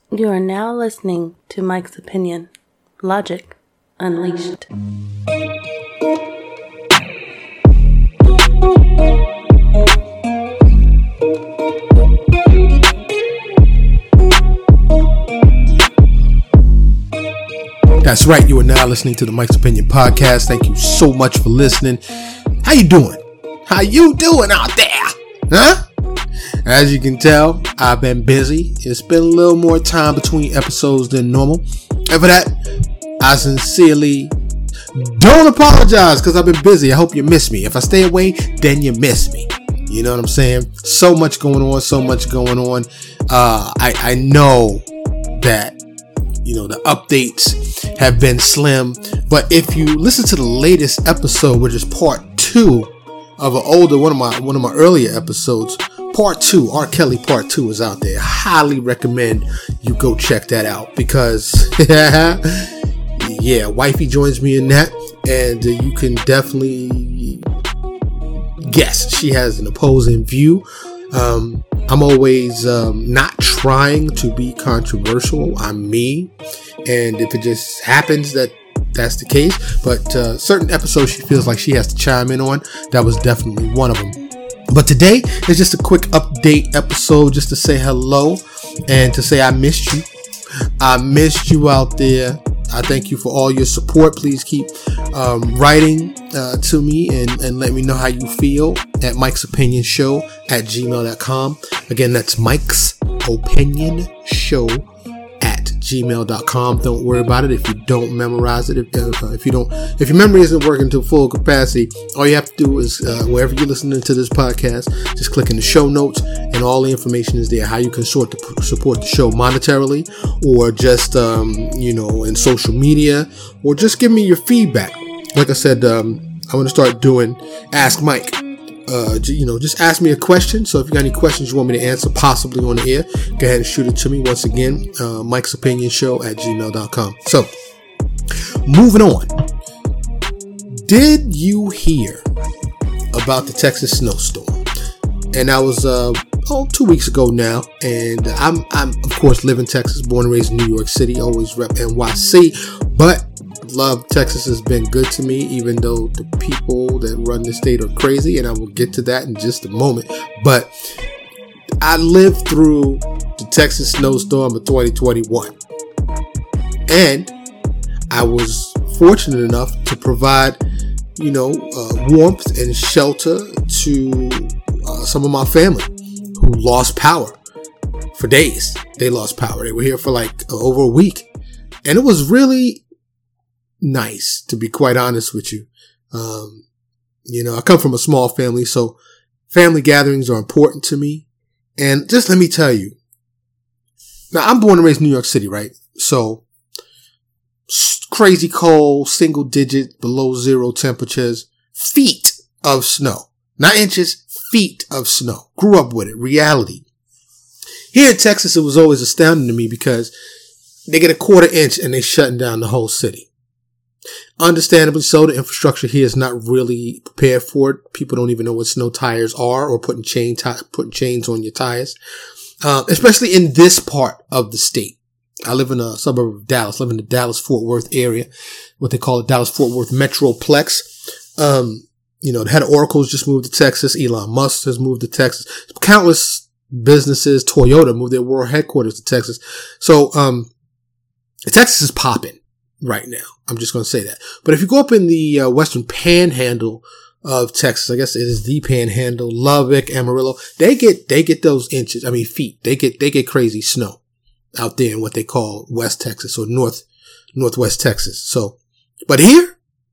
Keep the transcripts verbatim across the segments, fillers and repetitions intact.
You are now listening to Mike's Opinion. Logic Unleashed. That's right. You are now listening to the Mike's Opinion podcast. Thank you so much for listening. How you doing? How you doing out there? Huh? As you can tell, I've been busy. It's been a little more time between episodes than normal. And for that, I sincerely don't apologize because I've been busy. I hope you miss me. If I stay away, then you miss me. You know what I'm saying? So much going on, so much going on. Uh, I, I know that, you know, the updates have been slim. But if you listen to the latest episode, which is part two of an older, one of my, one of my earlier episodes, Part two, R. Kelly Part two is out there. I highly recommend you go check that out because, yeah, wifey joins me in that, and uh, you can definitely guess she has an opposing view. Um, I'm always um, not trying to be controversial. I'm me, and if it just happens that that's the case, but uh, certain episodes she feels like she has to chime in on, that was definitely one of them. But today is just a quick update episode just to say hello and to say I missed you. I missed you out there. I thank you for all your support. Please keep um, writing uh, to me and, and let me know how you feel at Mike's Opinion Show at gmail dot com. Again, that's Mike's Opinion Show at gmail dot com. Don't worry about it if you don't memorize it. If, uh, if you don't, if your memory isn't working to full capacity, all you have to do is uh, wherever you're listening to this podcast, just click in the show notes and all the information is there. How you can sort to support the show monetarily, or just um, you know, in social media, or just give me your feedback. Like I said, um, I want to start doing Ask Mike. Uh, you know, just ask me a question. So if you got any questions you want me to answer, possibly on the air, go ahead and shoot it to me. Once again, uh, Mike's Opinion Show at gmail dot com. So, moving on. Did you hear about the Texas snowstorm? And that was uh, oh, two weeks ago now. And I'm, I'm of course, live in Texas, born and raised in New York City, always rep N Y C, but love Texas has been good to me, even though the people that run the state are crazy, and I will get to that in just a moment. But I lived through the Texas snowstorm of twenty twenty-one, and I was fortunate enough to provide, you know, uh, warmth and shelter to uh, some of my family who lost power for days. They lost power. They were here for like over a week, and it was really nice, to be quite honest with you. Um, you know, I come from a small family, so family gatherings are important to me. And just let me tell you, now I'm born and raised in New York City, right? So crazy cold, single digit, below zero temperatures, feet of snow, not inches, feet of snow. Grew up with it, reality. Here in Texas, it was always astounding to me because they get a quarter inch and they shutting down the whole city. Understandably so, the infrastructure here is not really prepared for it. People don't even know what snow tires are, or putting chain t- putting chains on your tires, uh, especially in this part of the state. I live in a suburb of Dallas, live in the Dallas-Fort Worth area, what they call the Dallas-Fort Worth Metroplex. Um, you know, the head of Oracle's just moved to Texas. Elon Musk has moved to Texas. Countless businesses, Toyota moved their world headquarters to Texas. So, um, Texas is popping right now. I'm just going to say that. But if you go up in the uh, western panhandle of Texas, I guess it is the panhandle, Lubbock, Amarillo, they get, they get those inches. I mean, feet. They get, they get crazy snow out there in what they call West Texas or North, Northwest Texas. So, but here,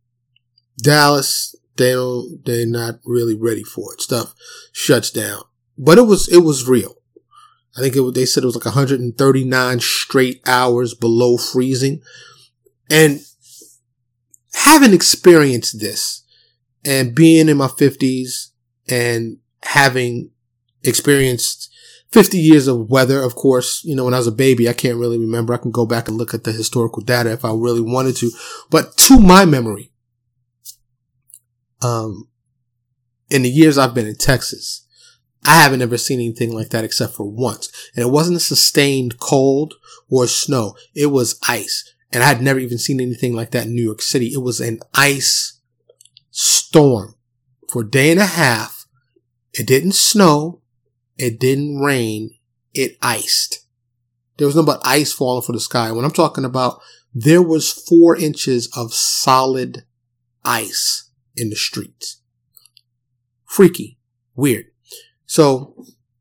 Dallas, they don't, they're not really ready for it. Stuff shuts down. But it was, it was real. I think it, they said it was like one hundred thirty-nine straight hours below freezing. And having experienced this and being in my fifties and having experienced fifty years of weather, of course, you know, when I was a baby, I can't really remember. I can go back and look at the historical data if I really wanted to. But to my memory, um, in the years I've been in Texas, I haven't ever seen anything like that except for once. And it wasn't a sustained cold or snow. It was ice. And I had never even seen anything like that in New York City. It was an ice storm for a day and a half. It didn't snow. It didn't rain. It iced. There was no but ice falling from the sky. When I'm talking about, there was four inches of solid ice in the streets. Freaky. Weird. So,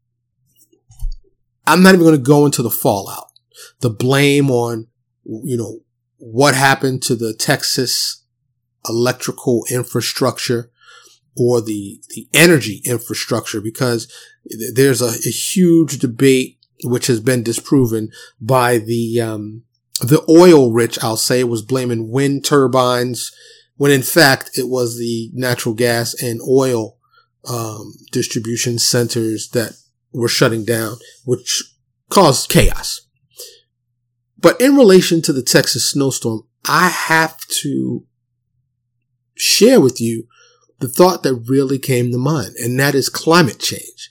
I'm not even going to go into the fallout, the blame on, you know, what happened to the Texas electrical infrastructure or the, the energy infrastructure, because there's a, a huge debate which has been disproven by the, um, the oil rich, I'll say, was blaming wind turbines when in fact it was the natural gas and oil Um, distribution centers that were shutting down, which caused chaos. But in relation to the Texas snowstorm, I have to share with you the thought that really came to mind, and that is climate change.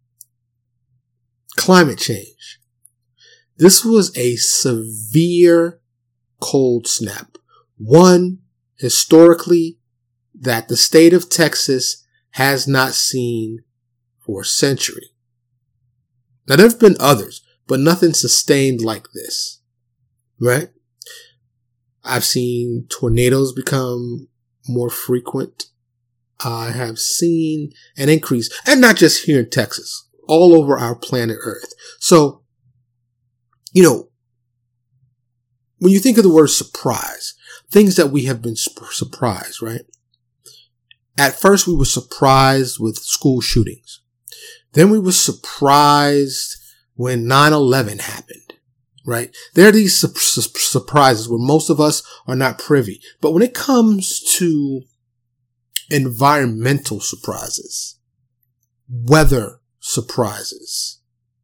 Climate change. This was a severe cold snap. One, historically, that the state of Texas has not seen for a century. Now, there have been others, but nothing sustained like this, right? I've seen tornadoes become more frequent. I have seen an increase, and not just here in Texas, all over our planet Earth. So, you know, when you think of the word surprise, things that we have been surprised, right? At first, we were surprised with school shootings. Then we were surprised when nine eleven happened, right? There are these su- su- surprises where most of us are not privy. But when it comes to environmental surprises, weather surprises,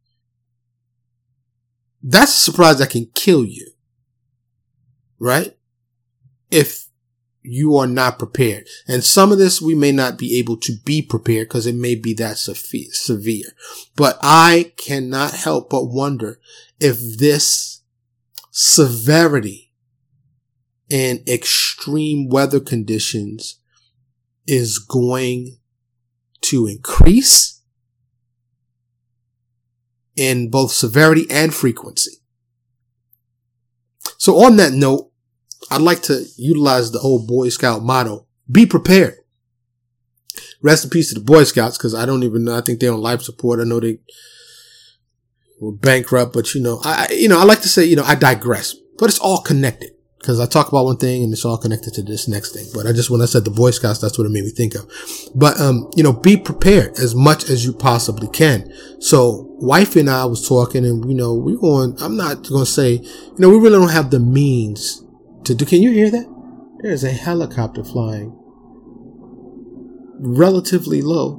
that's a surprise that can kill you, right? If you are not prepared. And some of this we may not be able to be prepared because it may be that severe. But I cannot help but wonder if this severity in extreme weather conditions is going to increase in both severity and frequency. So on that note, I'd like to utilize the old Boy Scout motto, be prepared. Rest in peace to the Boy Scouts, because I don't even know. I think they're on life support. I know they were bankrupt, but you know, I, you know, I like to say, you know, I digress, but it's all connected because I talk about one thing and it's all connected to this next thing. But I just, when I said the Boy Scouts, that's what it made me think of. But, um, you know, be prepared as much as you possibly can. So wife and I was talking and, you know, we're going, I'm not going to say, you know, we really don't have the means to do. Can you hear that? There's a helicopter flying relatively low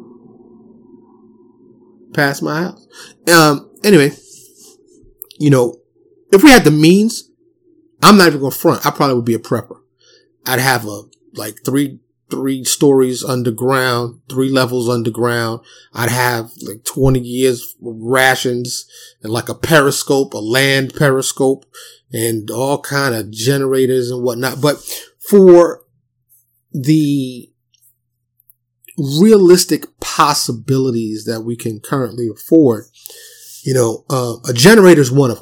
past my house. Um, anyway, you know, if we had the means, I'm not even going to front. I probably would be a prepper. I'd have a, like three, three stories underground, three levels underground. I'd have like twenty years rations and like a periscope, a land periscope, and all kind of generators and whatnot. But for the realistic possibilities that we can currently afford, you know, uh, a generator is one of them.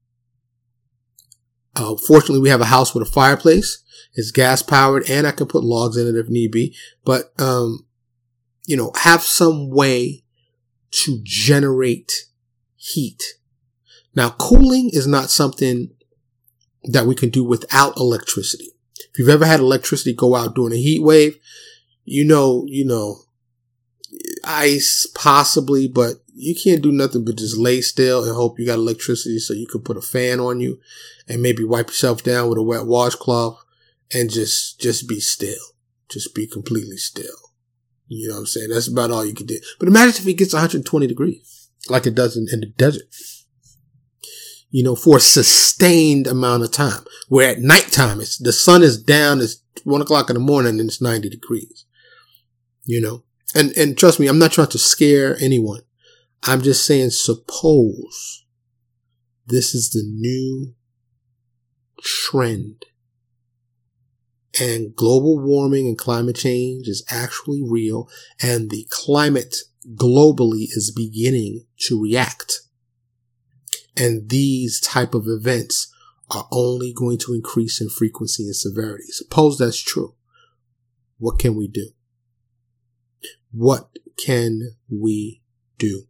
Uh, fortunately, we have a house with a fireplace. It's gas powered and I can put logs in it if need be. But, um, you know, have some way to generate heat. Now, cooling is not something that we can do without electricity. If you've ever had electricity go out during a heat wave, you know, you know, ice possibly, but you can't do nothing but just lay still and hope you got electricity so you could put a fan on you and maybe wipe yourself down with a wet washcloth and just, just be still. Just be completely still. You know what I'm saying? That's about all you can do. But imagine if it gets one hundred twenty degrees like it does in, in the desert. You know, for a sustained amount of time. Where at nighttime, it's, the sun is down, it's one o'clock in the morning and it's ninety degrees. You know, and, and trust me, I'm not trying to scare anyone. I'm just saying, suppose this is the new trend and global warming and climate change is actually real and the climate globally is beginning to react. And these type of events are only going to increase in frequency and severity. Suppose that's true. What can we do? What can we do?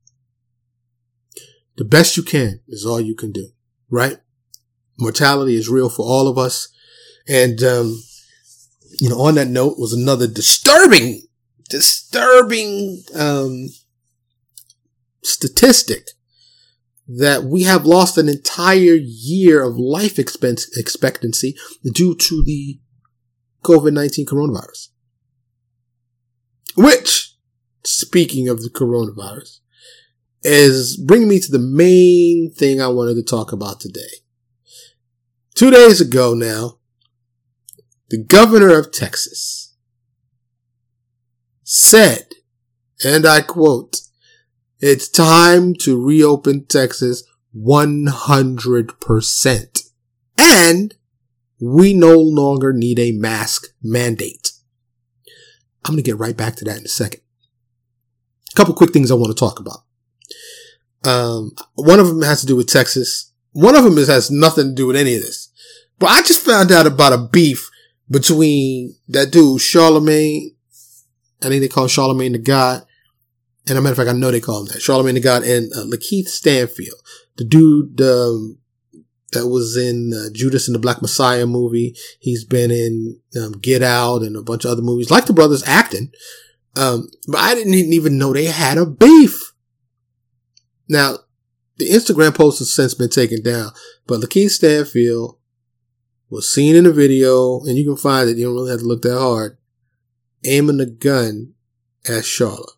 The best you can is all you can do, right? Mortality is real for all of us. And, um, you know, on that note was another disturbing, disturbing, um, statistic that we have lost an entire year of life expense expectancy due to the COVID nineteen coronavirus. Which, speaking of the coronavirus, is bringing me to the main thing I wanted to talk about today. Two days ago now, the governor of Texas said, and I quote, "It's time to reopen Texas one hundred percent. And we no longer need a mask mandate." I'm going to get right back to that in a second. A couple quick things I want to talk about. Um, one of them has to do with Texas. One of them is, has nothing to do with any of this. But I just found out about a beef between that dude, Charlemagne. I think they call him Charlemagne the God. And as a matter of fact, I know they call him that. Charlemagne the God and uh, Lakeith Stanfield. The dude um, that was in uh, Judas and the Black Messiah movie. He's been in um, Get Out and a bunch of other movies. Like the brothers acting. Um, but I didn't even know they had a beef. Now, the Instagram post has since been taken down. But Lakeith Stanfield was seen in a video, and you can find it. You don't really have to look that hard. Aiming a gun at Charlotte.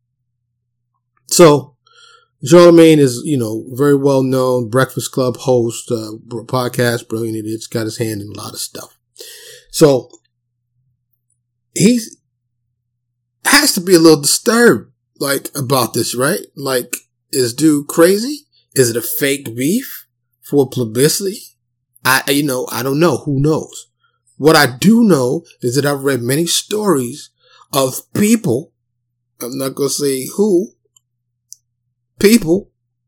So, Charlemagne is, you know, very well known Breakfast Club host, uh, podcast, Brilliant Idiots, got his hand in a lot of stuff. So, he has to be a little disturbed, like, about this, right? Like, is dude crazy? Is it a fake beef for publicity? I, you know, I don't know. Who knows? What I do know is that I've read many stories of people, I'm not going to say who, people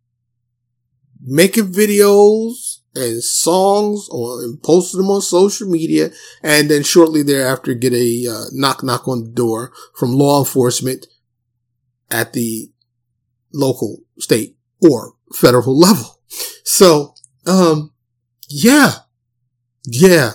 making videos and songs or and posting them on social media and then shortly thereafter get a uh, knock knock on the door from law enforcement at the local, state, or federal level. So, um, yeah, yeah.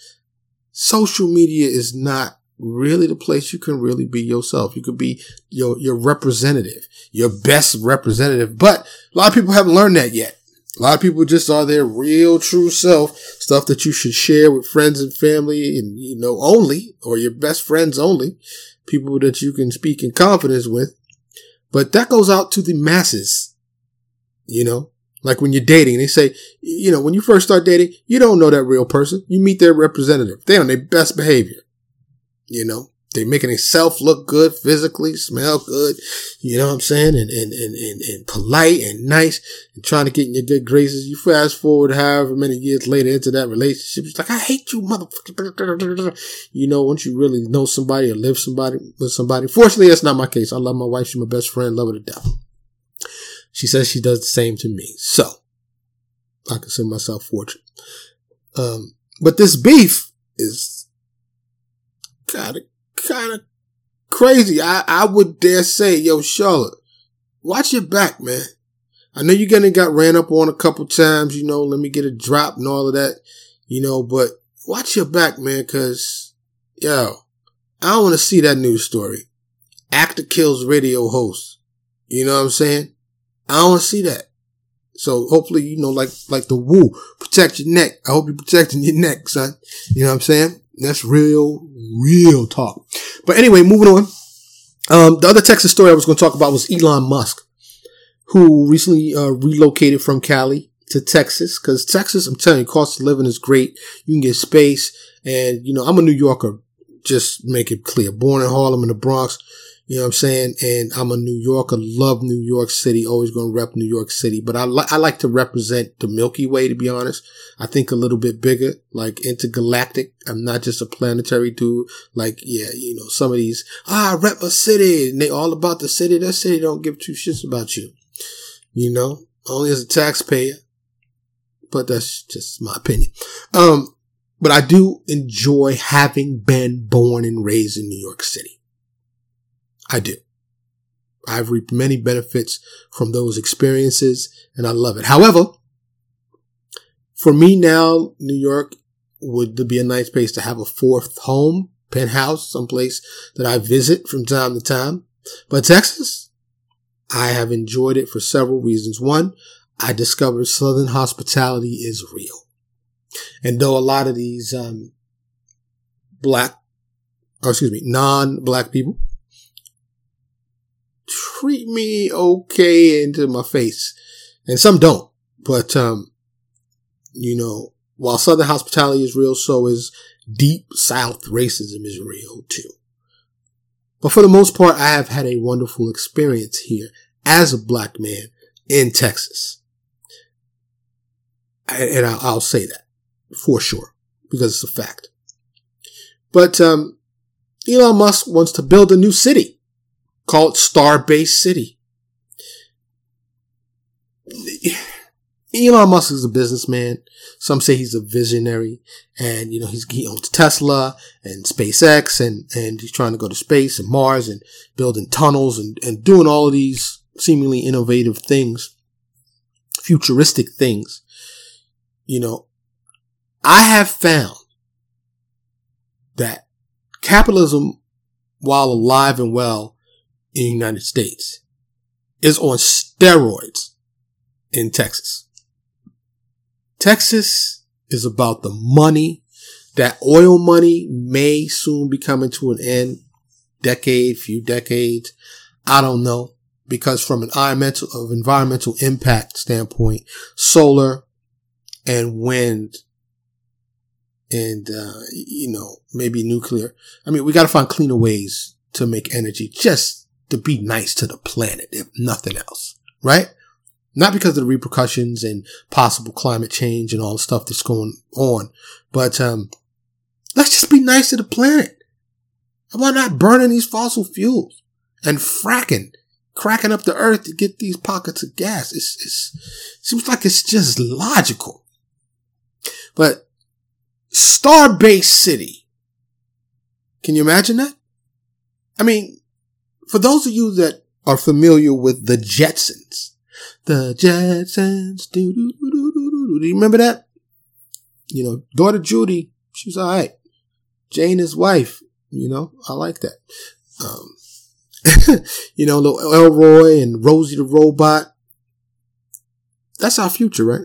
Social media is not really the place you can really be yourself. You could be your, your representative, your best representative. But a lot of people haven't learned that yet. A lot of people just are their real true self, stuff that you should share with friends and family and, you know, only, or your best friends only, people that you can speak in confidence with. But that goes out to the masses, you know, like when you're dating, they say, you know, when you first start dating, you don't know that real person. You meet their representative. They're on their best behavior. You know, they're making themselves look good physically, smell good, you know what I'm saying? And, and, and, and, and polite and nice and trying to get in your good graces. You fast forward however many years later into that relationship. It's like, I hate you, motherfucker. You know, once you really know somebody or live somebody with somebody. Fortunately, that's not my case. I love my wife. She's my best friend. Love her to death. She says she does the same to me. So I consider myself fortunate. Um, but this beef is kind of, kind of crazy. I, I would dare say, yo, Charlotte, watch your back, man. I know you're gonna got ran up on a couple times, you know, let me get a drop and all of that, you know, but watch your back, man, cause, yo, I don't want to see that news story. Actor kills radio host. You know what I'm saying? I don't want to see that. So hopefully, you know, like, like the woo, protect your neck. I hope you're protecting your neck, son. You know what I'm saying? That's real, real talk. But anyway, moving on. Um, the other Texas story I was going to talk about was Elon Musk, who recently uh, relocated from Cali to Texas. Because Texas, I'm telling you, cost of living is great. You can get space. And, you know, I'm a New Yorker. Just make it clear. Born in Harlem in the Bronx. You know what I'm saying? And I'm a New Yorker, love New York City, always going to rep New York City. But I, li- I like to represent the Milky Way, to be honest. I think a little bit bigger, like intergalactic. I'm not just a planetary dude. Like, yeah, you know, some of these, ah, I rep my city, and they all about the city. That city don't give two shits about you. You know, only as a taxpayer. But that's just my opinion. Um, but I do enjoy having been born and raised in New York City. I do. I've reaped many benefits from those experiences, and I love it. However, for me now, New York would be a nice place to have a fourth home, penthouse, someplace that I visit from time to time. But Texas, I have enjoyed it for several reasons. One, I discovered Southern hospitality is real. And though a lot of these um, black, or excuse me, non-black people treat me okay into my face, and some don't, but um, you know, while Southern hospitality is real, so is deep South racism is real too. But for the most part, I have had a wonderful experience here as a black man in Texas, and I'll say that for sure because it's a fact. But um, Elon Musk wants to build a new city. Call it Starbase City. Elon Musk is a businessman. Some say he's a visionary, and you know he's he owns Tesla and SpaceX, and and he's trying to go to space and Mars and building tunnels and and doing all of these seemingly innovative things, futuristic things. You know, I have found that capitalism, while alive and well in the United States, is on steroids in Texas. Texas is about the money. That oil money may soon be coming to an end. Decade, few decades. I don't know. Because from an environmental, of environmental impact standpoint, solar and wind and, uh, you know, maybe nuclear. I mean, we got to find cleaner ways to make energy just to be nice to the planet, if nothing else, right? Not because of the repercussions and possible climate change and all the stuff that's going on, but um, let's just be nice to the planet. How about not burning these fossil fuels and fracking, cracking up the earth to get these pockets of gas? It's, it's, it seems like it's just logical. But Starbase City, can you imagine that? I mean, for those of you that are familiar with the Jetsons, the Jetsons, do do do do do do you remember that? You know, daughter Judy, she was all right. Jane, his wife, you know, I like that. Um, you know, little Elroy and Rosie the Robot. That's our future, right?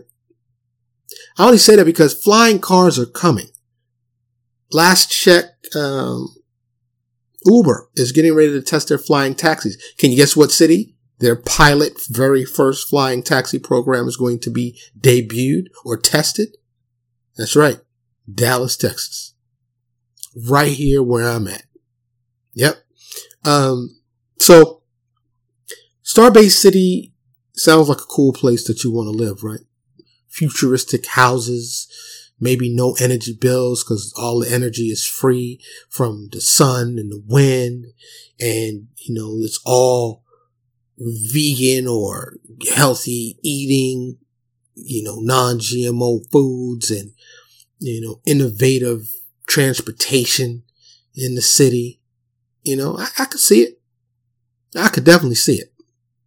I only say that because flying cars are coming. Last check, um, Uber is getting ready to test their flying taxis. Can you guess what city their pilot, very first flying taxi program is going to be debuted or tested? That's right. Dallas, Texas. Right here where I'm at. Yep. Um, so Starbase City sounds like a cool place that you want to live, right? Futuristic houses, maybe no energy bills because all the energy is free from the sun and the wind. And, you know, it's all vegan or healthy eating, you know, non-G M O foods and, you know, innovative transportation in the city. You know, I, I could see it. I could definitely see it.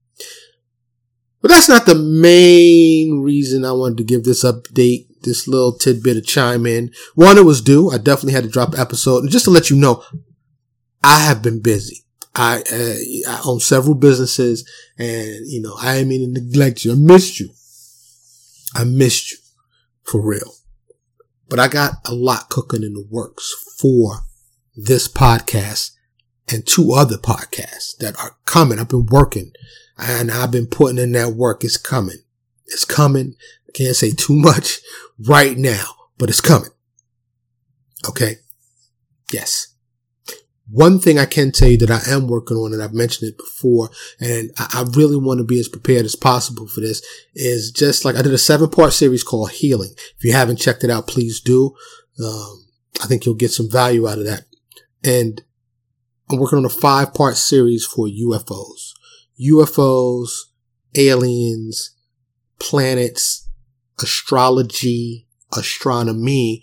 But that's not the main reason I wanted to give this update, this little tidbit of chime in. One, it was due. I definitely had to drop an episode. And just to let you know, I have been busy. I, uh, I own several businesses and, you know, I didn't mean to neglect you. I missed you. I missed you for real. But I got a lot cooking in the works for this podcast and two other podcasts that are coming. I've been working. And I've been putting in that work. It's coming. It's coming. I can't say too much right now, but it's coming. Okay. Yes. One thing I can tell you that I am working on, and I've mentioned it before, and I really want to be as prepared as possible for this, is just like I did a seven part series called Healing. If you haven't checked it out, please do. Um, I think you'll get some value out of that. And I'm working on a five part series for U F Os. U F Os, aliens, planets, astrology, astronomy,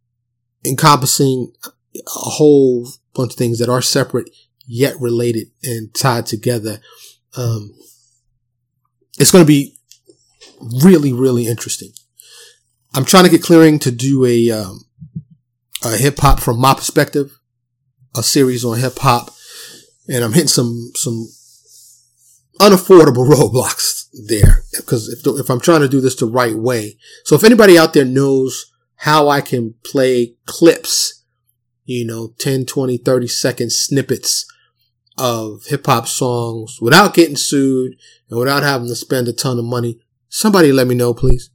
encompassing a whole bunch of things that are separate yet related and tied together. Um, it's going to be really, really interesting. I'm trying to get clearing to do a, um, a hip hop from my perspective, a series on hip hop, and I'm hitting some, some unaffordable roadblocks there because if, if I'm trying to do this the right way. So if anybody out there knows how I can play clips, you know, ten, twenty, thirty second snippets of hip hop songs without getting sued and without having to spend a ton of money, somebody let me know, please.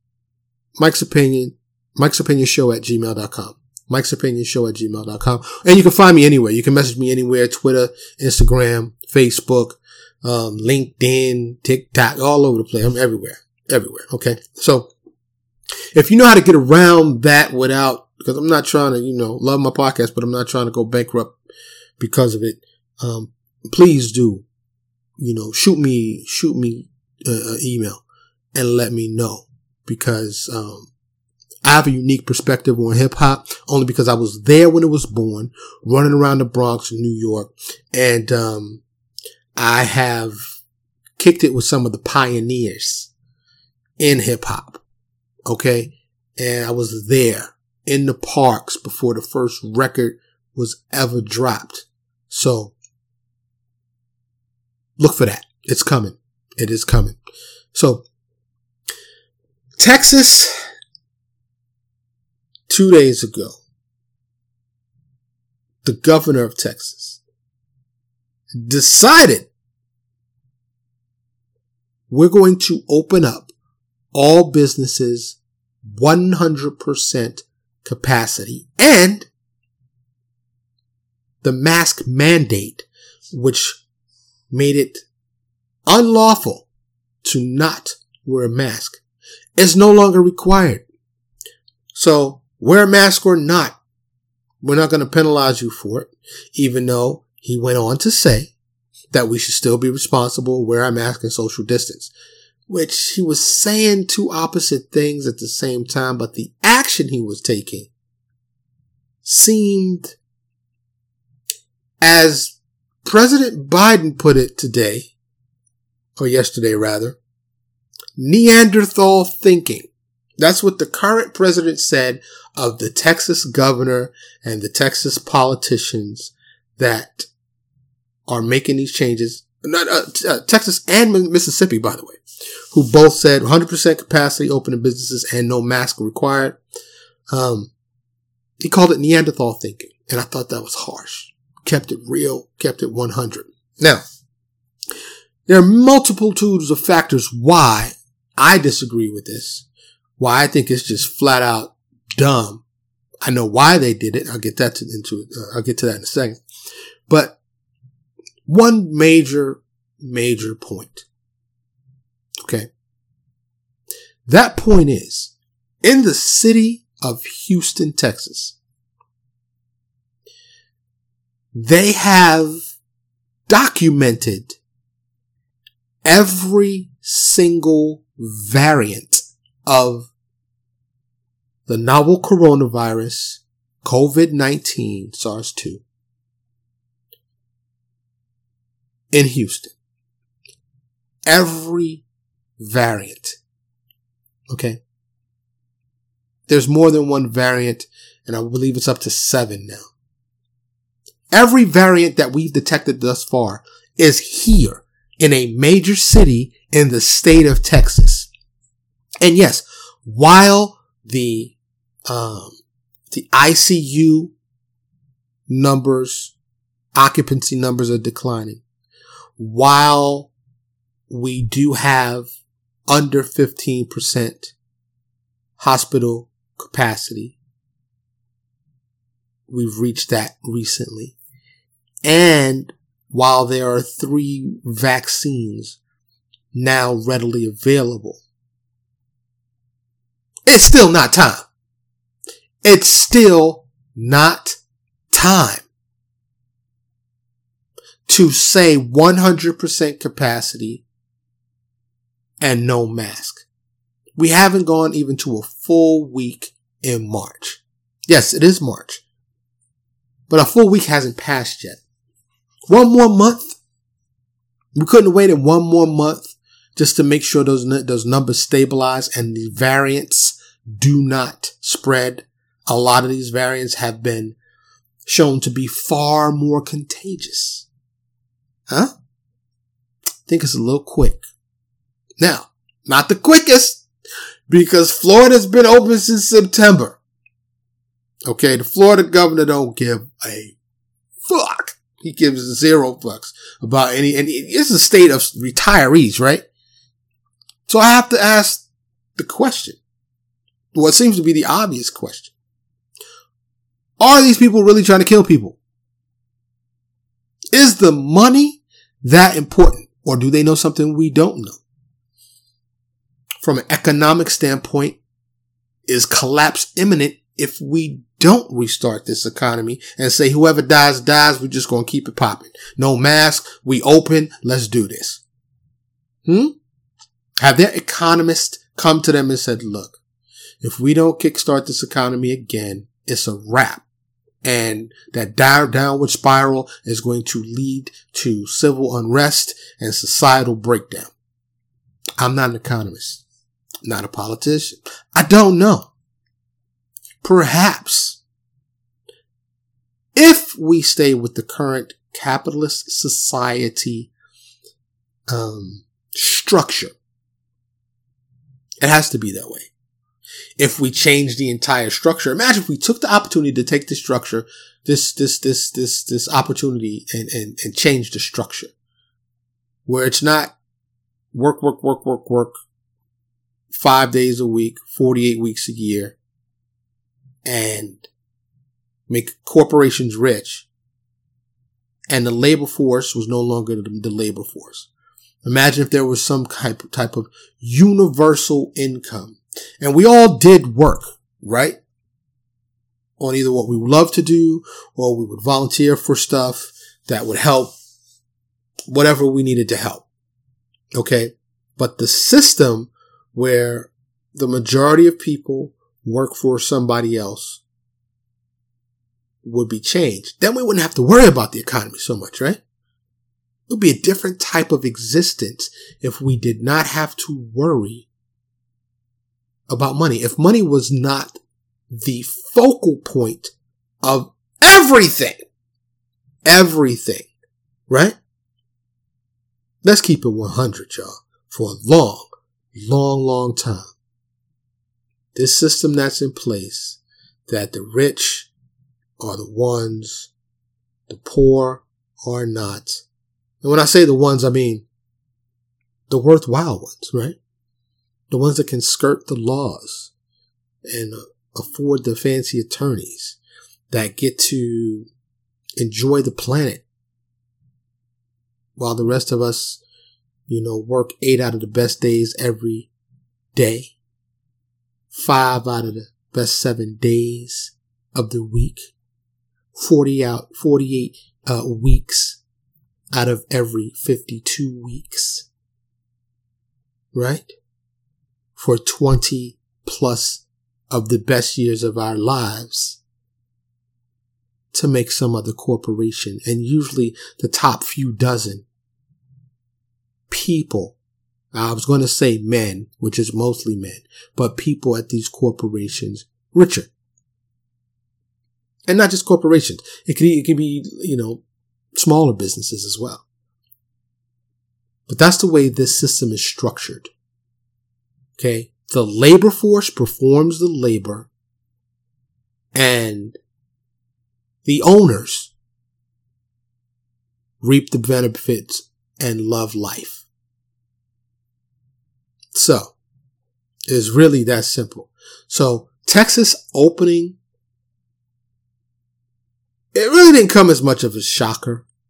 Mike's Opinion, Mike's Opinion Show at gmail dot com. Mike's Opinion Show at gmail dot com. And you can find me anywhere. You can message me anywhere. Twitter, Instagram, Facebook, um, LinkedIn, TikTok, all over the place. I'm everywhere. Everywhere. Okay. So if you know how to get around that without, because I'm not trying to, you know, love my podcast, but I'm not trying to go bankrupt because of it. Um, please do, you know, shoot me, shoot me an email and let me know because, um, I have a unique perspective on hip hop only because I was there when it was born, running around the Bronx, New York. And, um, I have kicked it with some of the pioneers in hip hop. Okay. And I was there in the parks before the first record was ever dropped. So look for that. It's coming. It is coming. So Texas, two days ago, the governor of Texas decided we're going to open up all businesses one hundred percent capacity, and the mask mandate, which made it unlawful to not wear a mask, is no longer required. So wear a mask or not, we're not going to penalize you for it, even though he went on to say that we should still be responsible, wear our mask and social distance, which he was saying two opposite things at the same time, but the action he was taking seemed, as President Biden put it today, or yesterday rather, Neanderthal thinking. That's what the current president said of the Texas governor and the Texas politicians that are making these changes. Not uh, t- uh, Texas and Mississippi, by the way, who both said one hundred percent capacity opening businesses and no mask required. Um, he called it Neanderthal thinking. And I thought that was harsh. Kept it real, kept it one hundred. Now, there are multitudes of factors why I disagree with this. Why I think it's just flat out dumb. I know why they did it. I'll get that to, into, uh, I'll get to that in a second. But one major, major point. Okay. That point is, in the city of Houston, Texas, they have documented every single variant of the novel coronavirus, COVID nineteen, SARS two, in Houston. Every variant. Okay. There's more than one variant, and I believe it's up to seven now. Every variant that we've detected thus far is here in a major city in the state of Texas. And yes, while the, um, the I C U numbers, occupancy numbers are declining, while we do have under fifteen percent hospital capacity, we've reached that recently. And while there are three vaccines now readily available, it's still not time. It's still not time to say one hundred percent capacity and no mask. We haven't gone even to a full week in March. Yes, it is March, but a full week hasn't passed yet. One more month. We couldn't have waited one more month just to make sure those, those numbers stabilize and the variants do not spread. A lot of these variants have been shown to be far more contagious. Huh? I think it's a little quick. Now, not the quickest, because Florida's been open since September. Okay, the Florida governor don't give a fuck. He gives zero fucks about any, and it's a state of retirees, right? So I have to ask the question, what seems to be the obvious question. Are these people really trying to kill people? Is the money that important? Or do they know something we don't know? From an economic standpoint, is collapse imminent if we don't restart this economy and say whoever dies, dies, we're just going to keep it popping. No mask, we open, let's do this. Hmm? Have their economists come to them and said, look, if we don't kickstart this economy again, it's a wrap. And that downward spiral is going to lead to civil unrest and societal breakdown. I'm not an economist, not a politician. I don't know. Perhaps if we stay with the current capitalist society um, structure, it has to be that way. If we change the entire structure, imagine if we took the opportunity to take this structure, this, this, this, this, this opportunity and, and, and change the structure where it's not work, work, work, work, work, five days a week, forty-eight weeks a year, and make corporations rich. And the labor force was no longer the, the labor force. Imagine if there was some type, type of universal income. And we all did work, right? On either what we would love to do or we would volunteer for stuff that would help whatever we needed to help. Okay. But the system where the majority of people work for somebody else would be changed. Then we wouldn't have to worry about the economy so much, right? It would be a different type of existence if we did not have to worry about money. If money was not the focal point of everything, everything, right? Let's keep it one hundred, y'all, for a long, long, long time. This system that's in place, that the rich are the ones, the poor are not. And when I say the ones, I mean the worthwhile ones, right? The ones that can skirt the laws and afford the fancy attorneys that get to enjoy the planet while the rest of us, you know, work eight out of the best days every day, five out of the best seven days of the week, forty out, forty-eight uh, weeks out of every fifty-two weeks, right? For twenty plus of the best years of our lives to make some other corporation. And usually the top few dozen people, I was going to say men, which is mostly men, but people at these corporations richer. And not just corporations. It could, it could be, you know, smaller businesses as well. But that's the way this system is structured. Okay. The labor force performs the labor and the owners reap the benefits and love life. So it's really that simple. So Texas opening, it really didn't come as much of a shocker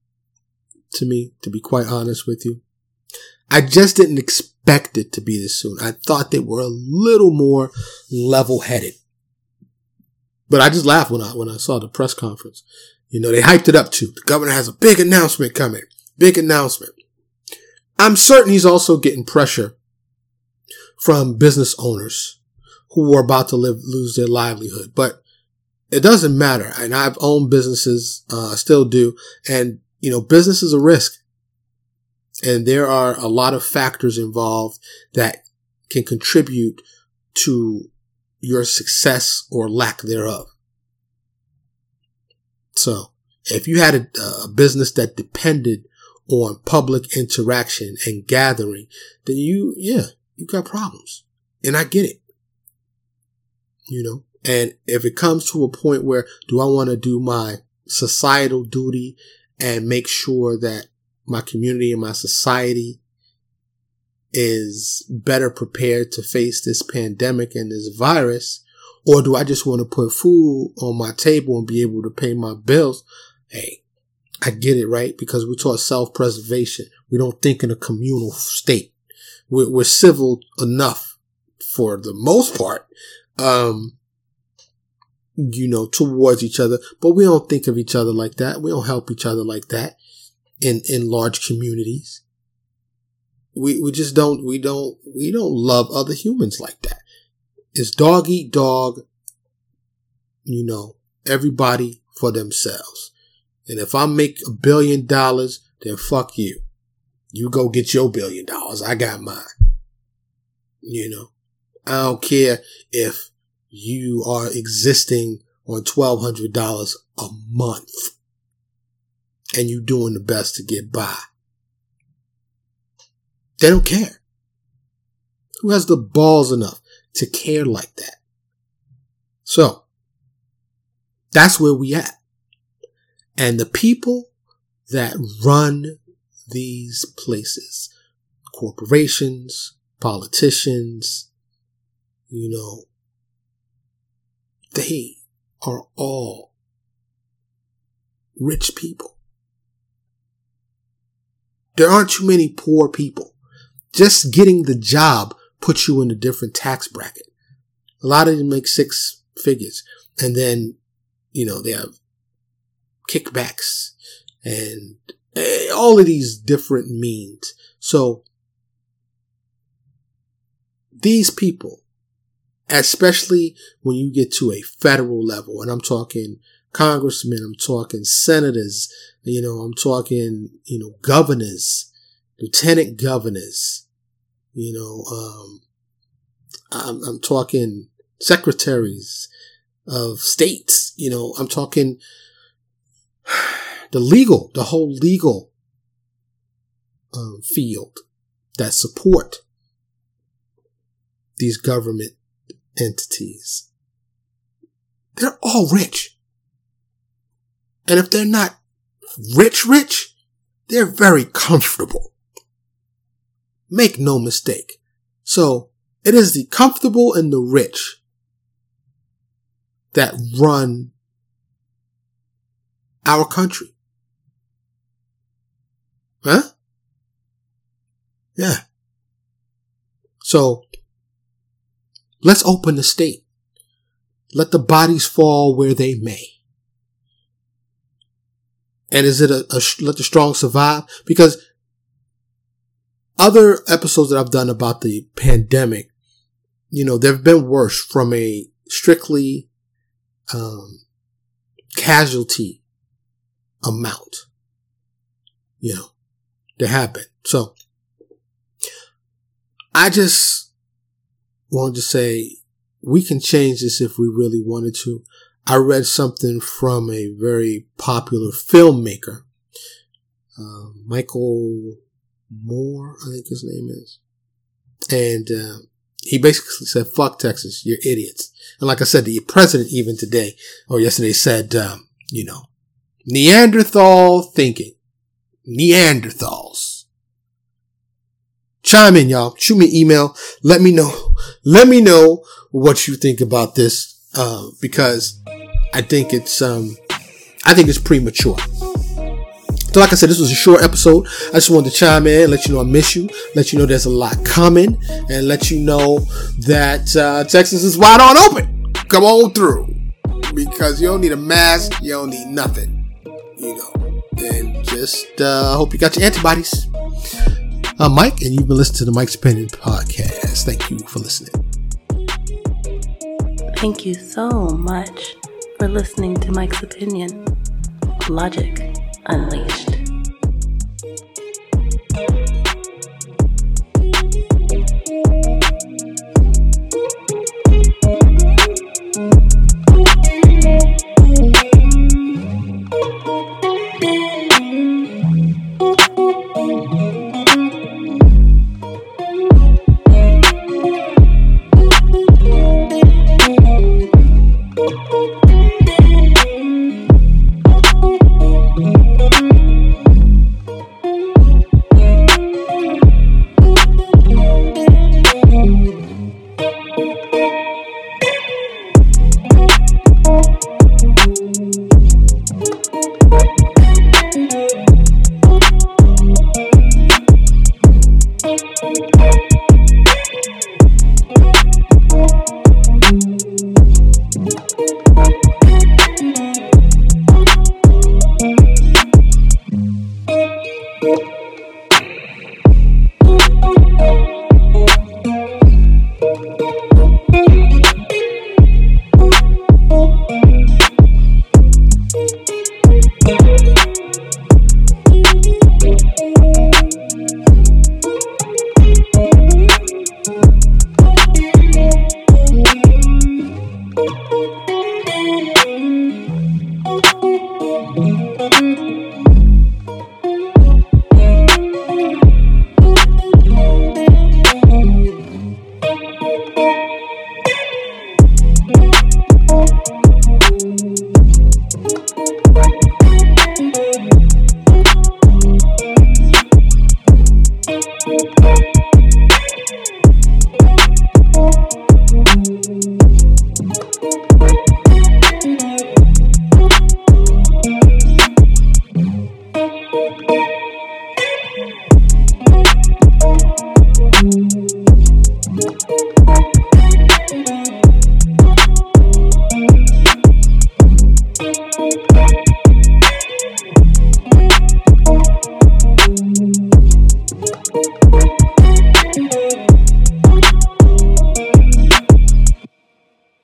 to me, to be quite honest with you. I just didn't expect it to be this soon. I thought they were a little more level-headed. But I just laughed when I when I saw the press conference. You know, they hyped it up too. The governor has a big announcement coming. Big announcement. I'm certain he's also getting pressure from business owners who are about to live, lose their livelihood. But it doesn't matter. And I've owned businesses, uh, still do. And, you know, business is a risk. And there are a lot of factors involved that can contribute to your success or lack thereof. So if you had a, a business that depended on public interaction and gathering, then you, yeah, you got problems. And I get it. You know, and if it comes to a point where do I want to do my societal duty and make sure that my community and my society is better prepared to face this pandemic and this virus, or do I just want to put food on my table and be able to pay my bills? Hey, I get it, right? Because we're taught self-preservation. We don't think in a communal state. We're, we're civil enough for the most part, um, you know, towards each other, but we don't think of each other like that. We don't help each other like that in, in large communities. We, we just don't, we don't, we don't love other humans like that. It's dog eat dog, you know, everybody for themselves. And if I make a billion dollars, then fuck you. You go get your billion dollars. I got mine. You know, I don't care if you are existing on twelve hundred dollars a month and you doing the best to get by. They don't care. Who has the balls enough to care like that? So that's where we at. And the people that run these places, corporations, politicians, you know, they are all rich people. There aren't too many poor people. Just getting the job puts you in a different tax bracket. A lot of them make six figures. And then, you know, they have kickbacks and all of these different means. So these people, especially when you get to a federal level, and I'm talking congressmen, I'm talking senators, you know, I'm talking, you know, governors, lieutenant governors, you know, um, I'm, I'm talking secretaries of states, you know, I'm talking the legal, the whole legal um, field that support these government entities. They're all rich. And if they're not rich, rich, they're very comfortable. Make no mistake. So it is the comfortable and the rich that run our country. Huh? Yeah. So let's open the state. Let the bodies fall where they may. And is it a, a let the strong survive? Because other episodes that I've done about the pandemic, you know, they've been worse from a strictly um, casualty amount. You know, there have been. So I just wanted to say we can change this if we really wanted to. I read something from a very popular filmmaker, uh, Michael Moore, I think his name is. And uh, he basically said, fuck Texas, you're idiots. And like I said, the president even today or yesterday said, um, you know, Neanderthal thinking. Neanderthals. Chime in, y'all. Shoot me an email. Let me know. Let me know what you think about this. Uh, because I think it's, um, I think it's premature. So like I said, this was a short episode. I just wanted to chime in, let you know I miss you, let you know there's a lot coming, and let you know that uh, Texas is wide on open. Come on through, because you don't need a mask, you don't need nothing, you know. And just uh, hope you got your antibodies. I'm Mike, and you've been listening to the Mike's Opinion Podcast. Thank you for listening. Thank you so much for listening to Mike's Opinion. Logic Unleashed. Bye.